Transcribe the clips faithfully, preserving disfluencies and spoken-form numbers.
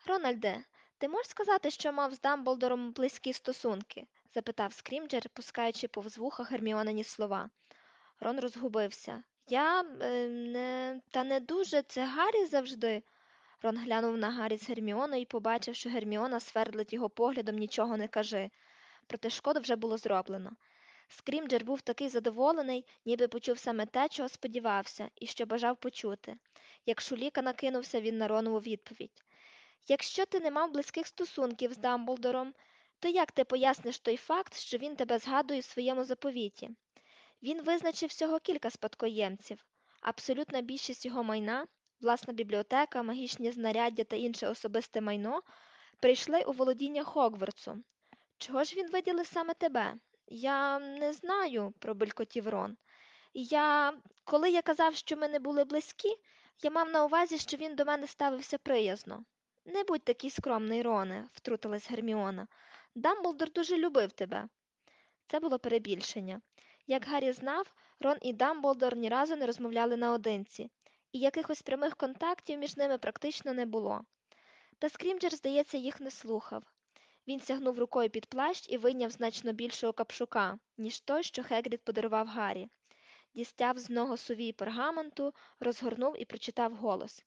Рональде, ти можеш сказати, що мав з Дамблдором близькі стосунки? Запитав Скрімджер, пускаючи повз вуха Герміонині слова. Рон розгубився. Я е, не та не дуже, це Гаррі завжди. Рон глянув на Гаррі з Герміоною і побачив, що Герміона свердлить його поглядом нічого не кажи. Проте шкоду вже було зроблено. Скрімджер був такий задоволений, ніби почув саме те, чого сподівався, і що бажав почути. Як шуліка накинувся він на Ронову відповідь. Якщо ти не мав близьких стосунків з Дамблдором, то як ти поясниш той факт, що він тебе згадує в своєму заповіті? Він визначив всього кілька спадкоємців. Абсолютна більшість його майна, власна бібліотека, магічні знаряддя та інше особисте майно прийшли у володіння Хогвартсу. Чого ж він виділив саме тебе? Я не знаю, пробелькотів Рон. Я, коли я казав, що ми не були близькі, я мав на увазі, що він до мене ставився приязно. Не будь такий скромний, Роне, втрутилась Герміона. Дамблдор дуже любив тебе. Це було перебільшення. Як Гаррі знав, Рон і Дамблдор ні разу не розмовляли наодинці, і якихось прямих контактів між ними практично не було. Та Скрімджер, здається, їх не слухав. Він сягнув рукою під плащ і вийняв значно більшого капшука, ніж той, що Хегрід подарував Гаррі. Дістяв з нього сувій пергаменту, розгорнув і прочитав голос.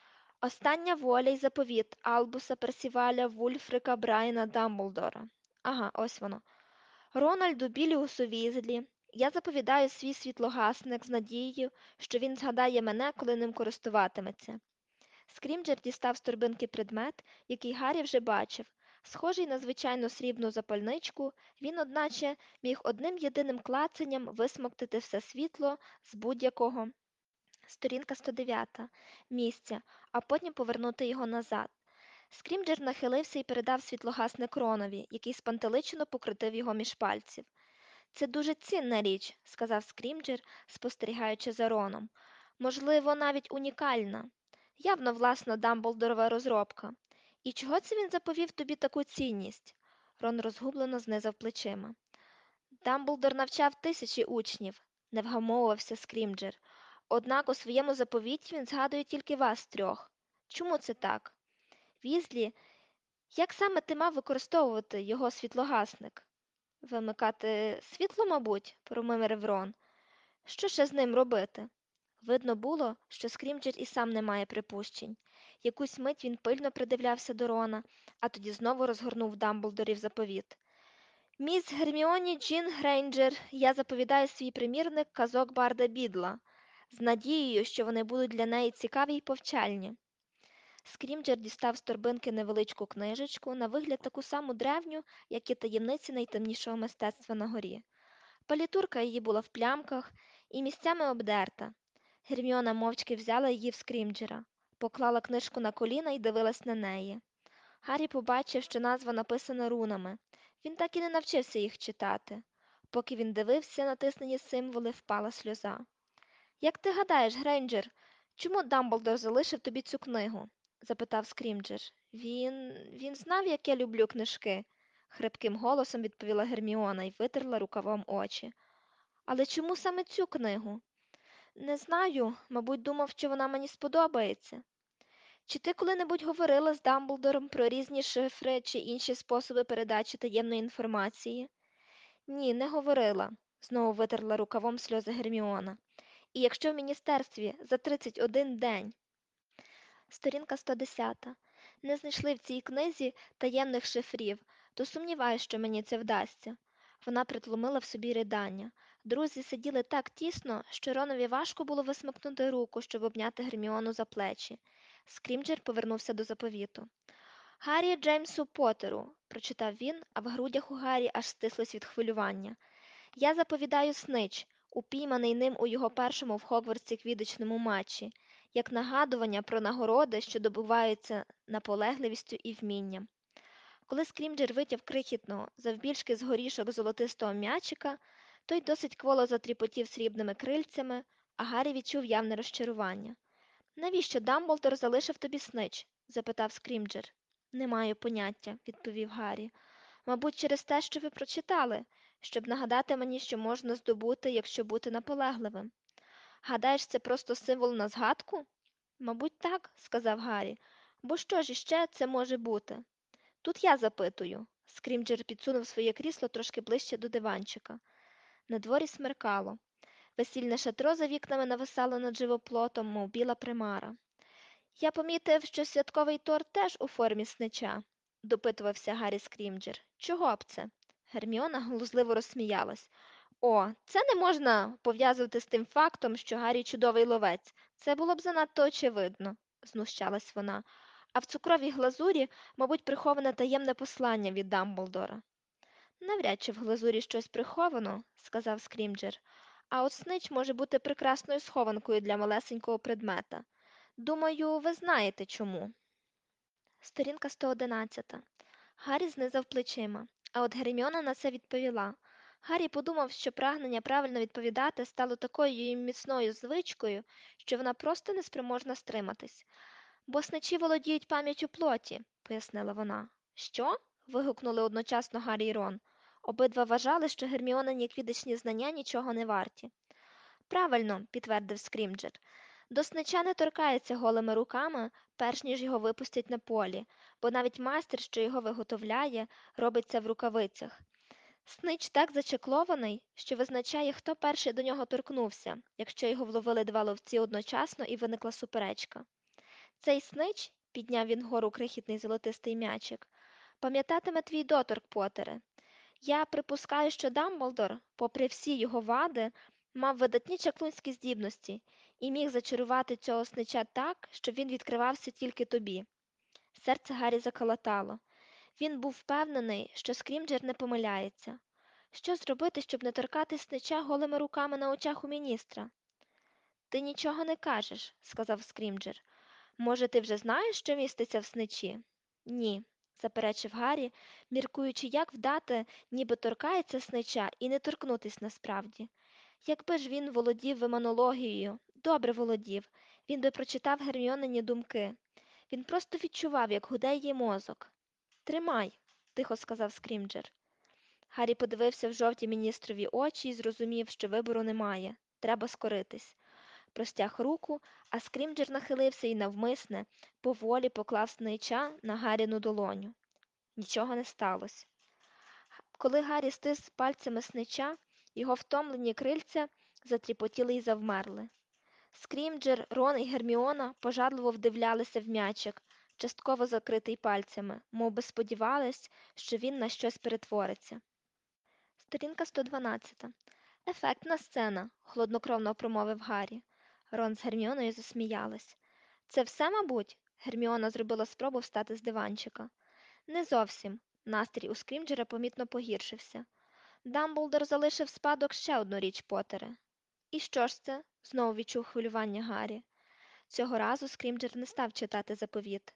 Остання воля й заповіт Албуса Персіваля Вульфрика Брайана Дамблдора. Ага, ось воно. Рональду Біліусу Візлі, я заповідаю свій світлогасник з надією, що він згадає мене, коли ним користуватиметься. Скрімджер дістав з торбинки предмет, який Гаррі вже бачив. Схожий на звичайну срібну запальничку, він, одначе, міг одним єдиним клацанням висмоктати все світло з будь-якого сторінка сто дев'ять місця, а потім повернути його назад. Скрімджер нахилився і передав світлогасник Ронові, який спантеличено покрутив його між пальців. Це дуже цінна річ, сказав Скрімджер, спостерігаючи за Роном. Можливо, навіть унікальна. Явно власна Дамблдорова розробка. І чого це він заповів тобі таку цінність? Рон розгублено знизав плечима. Дамблдор навчав тисячі учнів, не вгамовувався Скрімджер. Однак у своєму заповіті він згадує тільки вас трьох. Чому це так? Візлі, як саме ти мав використовувати його світлогасник? Вимикати світло, мабуть, промимрив Рон. Що ще з ним робити? Видно було, що Скрімджер і сам не має припущень. Якусь мить він пильно придивлявся до Рона, а тоді знову розгорнув Дамблдорів заповіт. Міс Герміоні Джін Грейнджер, я заповідаю свій примірник казок Барда Бідла, з надією, що вони будуть для неї цікаві й повчальні. Скрімджер дістав з торбинки невеличку книжечку, на вигляд таку саму древню, як і таємниці найтемнішого мистецтва на горі. Палітурка її була в плямках і місцями обдерта. Герміона мовчки взяла її в Скрімджера, поклала книжку на коліна і дивилась на неї. Гаррі побачив, що назва написана рунами. Він так і не навчився їх читати. Поки він дивився на тиснені символи, впала сльоза. Як ти гадаєш, Грейнджер, чому Дамблдор залишив тобі цю книгу? Запитав Скрімджер. Він він знав, як я люблю книжки, хрипким голосом відповіла Герміона і витерла рукавом очі. Але чому саме цю книгу? Не знаю, мабуть, думав, що вона мені сподобається. Чи ти коли-небудь говорила з Дамблдором про різні шифри чи інші способи передачі таємної інформації? Ні, не говорила, знову витерла рукавом сльози Герміона. І якщо в міністерстві за тридцять один день, сторінка сто десять, не знайшли в цій книзі таємних шифрів, то сумніваюся, що мені це вдасться. Вона притлумила в собі ридання. Друзі сиділи так тісно, що Ронові важко було висмикнути руку, щоб обняти Герміону за плечі. Скрімджер повернувся до заповіту. Гаррі Джеймсу Поттеру, прочитав він, а в грудях у Гаррі аж стислось від хвилювання. Я заповідаю снич, упійманий ним у його першому в Хогвартсі квіддичному матчі, як нагадування про нагороди, що добуваються наполегливістю і вмінням. Коли Скрімджер витяв крихітного, завбільшки з горішок золотистого м'ячика, той досить кволо затріпотів срібними крильцями, а Гаррі відчув явне розчарування. Навіщо Дамблдор залишив тобі снич? Запитав Скрімджер. Не маю поняття, відповів Гаррі. Мабуть, через те, що ви прочитали, щоб нагадати мені, що можна здобути, якщо бути наполегливим. Гадаєш, це просто символ на згадку? Мабуть, так, сказав Гаррі. Бо що ж іще це може бути? Тут я запитую. Скрімджер підсунув своє крісло трошки ближче до диванчика. На дворі смеркало. Весільне шатро за вікнами нависало над живоплотом, мов біла примара. Я помітив, що святковий торт теж у формі снича, допитувався Гаррі Скрімджер. Чого б це? Герміона глузливо розсміялась. О, це не можна пов'язувати з тим фактом, що Гаррі чудовий ловець. Це було б занадто очевидно, знущалась вона. А в цукровій глазурі, мабуть, приховане таємне послання від Дамблдора. Навряд чи в глазурі щось приховано, сказав Скрімджер. А от снич може бути прекрасною схованкою для малесенького предмета. Думаю, ви знаєте чому. Сторінка сто одинадцята. Гаррі знизав плечима, а от Герміона на це відповіла. Гаррі подумав, що прагнення правильно відповідати стало такою її міцною звичкою, що вона просто неспроможна стриматись. Бо сничі володіють пам'яттю плоті, пояснила вона. Що? Вигукнули одночасно Гаррі й Рон. Обидва вважали, що Герміонині квідичні знання нічого не варті. Правильно, підтвердив Скрімджер. До снича не торкається голими руками, перш ніж його випустять на полі, бо навіть майстер, що його виготовляє, робить це в рукавицях. Снич так зачеклований, що визначає, хто перший до нього торкнувся, якщо його вловили два ловці одночасно і виникла суперечка. Цей снич, підняв він вгору крихітний золотистий м'ячик, пам'ятатиме твій доторк, Потере. Я припускаю, що Дамблдор, попри всі його вади, мав видатні чаклунські здібності і міг зачарувати цього снича так, щоб він відкривався тільки тобі. Серце Гаррі заколотало. Він був впевнений, що Скрімджер не помиляється. Що зробити, щоб не торкати снича голими руками на очах у міністра? Ти нічого не кажеш, сказав Скрімджер. Може, ти вже знаєш, що міститься в сничі? Ні, заперечив Гаррі, міркуючи, як вдати, ніби торкається снича і не торкнутись насправді. Якби ж він володів виманологією, добре володів, він би прочитав Герміонині думки. Він просто відчував, як гуде її мозок. Тримай, тихо сказав Скрімджер. Гаррі подивився в жовті міністрові очі і зрозумів, що вибору немає. Треба скоритись. Простяг руку, а Скрімджер нахилився і навмисне, поволі поклав снича на Гарріну долоню. Нічого не сталося. Коли Гаррі стис пальцями снича, його втомлені крильця затріпотіли й завмерли. Скрімджер, Рон і Герміона пожадливо вдивлялися в м'ячик, частково закритий пальцями, мов би сподівались, що він на щось перетвориться. Сторінка сто дванадцята. Ефектна сцена, хладнокровно промовив Гаррі. Рон з Герміоною засміялись. Це все, мабуть? Герміона зробила спробу встати з диванчика. Не зовсім. Настрій у Скрімджера помітно погіршився. Дамблдор залишив спадок ще одну річ, Потере. І що ж це? Знову відчув хвилювання Гаррі. Цього разу Скрімджер не став читати заповіт.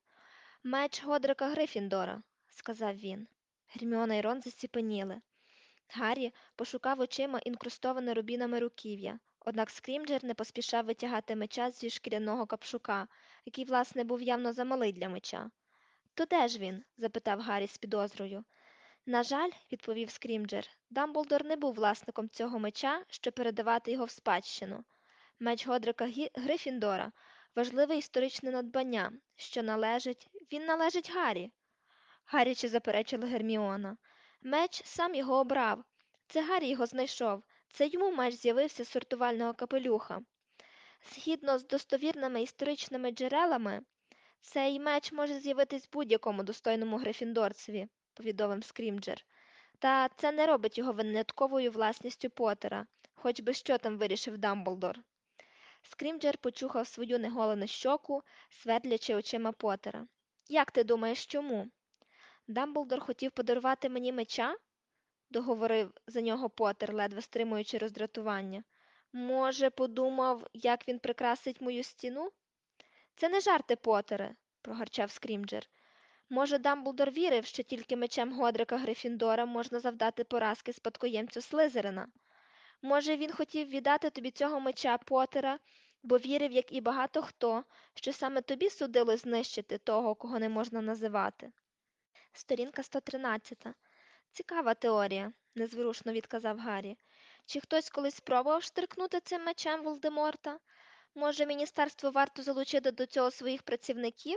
Меч Годрика Грифіндора, сказав він. Герміона й Рон заціпеніли. Гаррі пошукав очима інкрустоване рубінами руків'я, однак Скрімджер не поспішав витягати меча зі шкіряного капшука, який, власне, був явно замалий для меча. То де ж він? запитав Гаррі з підозрою. На жаль, відповів Скрімджер, Дамблдор не був власником цього меча, щоб передавати його в спадщину. Меч Годрика Гі... Грифіндора важливе історичне надбання, що належить... Він належить Гаррі. Гаряче заперечила Герміона. Меч сам його обрав. Це Гаррі його знайшов. Це йому меч з'явився з сортувального капелюха. Згідно з достовірними історичними джерелами, цей меч може з'явитись будь-якому достойному грифіндорцеві, повідомив Скрімджер. Та це не робить його винятковою власністю Поттера, хоч би що там вирішив Дамблдор. Скрімджер почухав свою неголену щоку, свердлячи очима Поттера. Як ти думаєш, чому? Дамблдор хотів подарувати мені меча? Договорив за нього Поттер, ледве стримуючи роздратування. Може, подумав, як він прикрасить мою стіну? Це не жарти, Поттере, прогарчав Скрімджер. Може, Дамблдор вірив, що тільки мечем Годрика Грифіндора можна завдати поразки спадкоємцю Слизерина? Може, він хотів віддати тобі цього меча, Поттера, бо вірив, як і багато хто, що саме тобі судилось знищити того, кого не можна називати. Сторінка сто тринадцята. Цікава теорія, незворушно відказав Гаррі. Чи хтось колись спробував штрикнути цим мечем Волдеморта? Може, міністерству варто залучити до цього своїх працівників,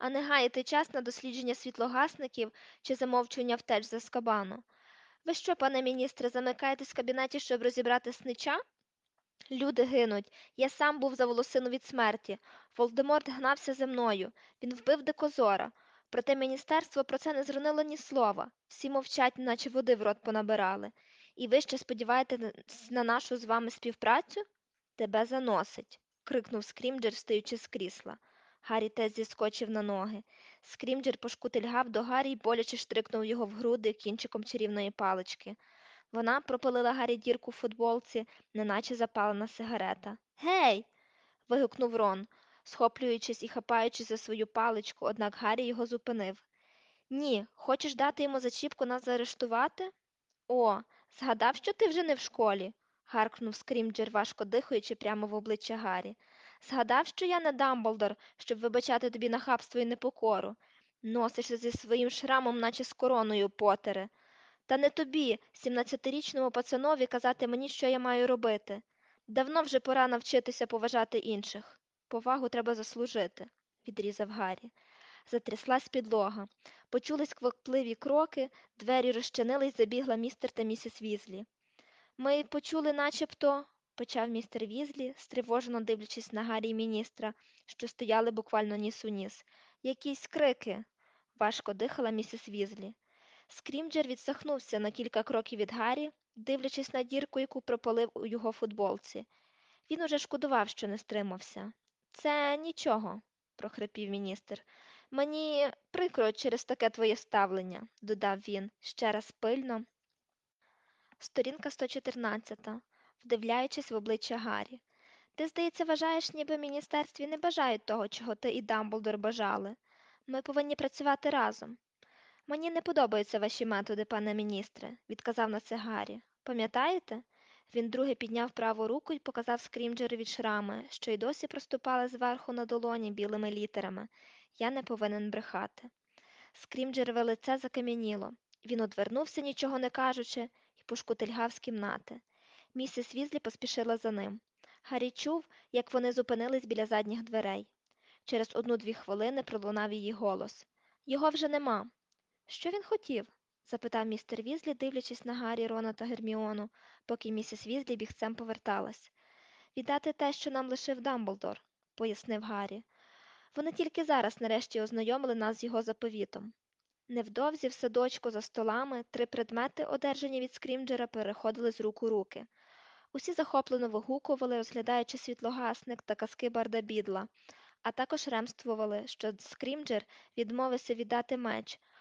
а не гаяти час на дослідження світлогасників чи замовчування втеч з Азкабану. Ви що, пане міністре, замикаєтесь в кабінеті, щоб розібрати снича? Люди гинуть. Я сам був за волосину від смерті. Волдеморт гнався за мною. Він вбив дикозора. Проте міністерство про це не зронило ні слова. Всі мовчать, наче води в рот понабирали. І ви ще сподіваєтесь на нашу з вами співпрацю? Тебе заносить, крикнув Скрімджер, встаючи з крісла. Гаррі теж зіскочив на ноги. Скрімджер пошкутильгав до Гаррі й боляче штрикнув його в груди кінчиком чарівної палички. Вона пропалила Гаррі дірку в футболці, неначе запалена сигарета. Гей. Вигукнув Рон, схоплюючись і хапаючись за свою паличку, однак Гаррі його зупинив. Ні, хочеш дати йому зачіпку нас заарештувати? О, згадав, що ти вже не в школі, гаркнув Скрімджер, важко дихаючи прямо в обличчя Гаррі. Згадав, що я не Дамблдор, щоб вибачати тобі нахабство і непокору. Носишся зі своїм шрамом, наче з короною, Потере. Та не тобі, сімнадцятирічному пацанові, казати мені, що я маю робити. Давно вже пора навчитися поважати інших. Повагу треба заслужити, відрізав Гаррі. Затряслась підлога. Почулись квапливі кроки, двері розчинились, забігла містер та місіс Візлі. Ми почули начебто, почав містер Візлі, стривожено дивлячись на Гаррі й міністра, що стояли буквально ніс у ніс. Якісь крики, важко дихала місіс Візлі. Скрімджер відсахнувся на кілька кроків від Гаррі, дивлячись на дірку, яку пропалив у його футболці. Він уже шкодував, що не стримався. Це нічого, прохрипів міністр. Мені прикро через таке твоє ставлення, додав він, ще раз пильно. Сторінка сто чотирнадцять, вдивляючись в обличчя Гаррі. Ти, здається, вважаєш, ніби в міністерстві не бажають того, чого ти і Дамблдор бажали. Ми повинні працювати разом. Мені не подобаються ваші методи, пане міністре, відказав на це Гаррі. Пам'ятаєте? Він друге підняв праву руку і показав Скрімджерові шрами, що й досі проступали зверху на долоні білими літерами. Я не повинен брехати. Скрімджерове лице закам'яніло. Він одвернувся, нічого не кажучи, і пошкутильгав з кімнати. Місіс Візлі поспішила за ним. Гаррі чув, як вони зупинились біля задніх дверей. Через одну-дві хвилини пролунав її голос. Його вже нема. Що він хотів? Запитав містер Візлі, дивлячись на Гаррі, Рона та Герміону, поки місіс Візлі бігцем поверталась. Віддати те, що нам лишив Дамблдор, пояснив Гаррі. Вони тільки зараз нарешті ознайомили нас з його заповітом. Невдовзі в садочку за столами три предмети, одержані від Скрімджера, переходили з рук у руки. Усі захоплено вигукували, розглядаючи світлогасник та казки Барда Бідла, а також ремствували, що Скрімджер відмовився віддати меч,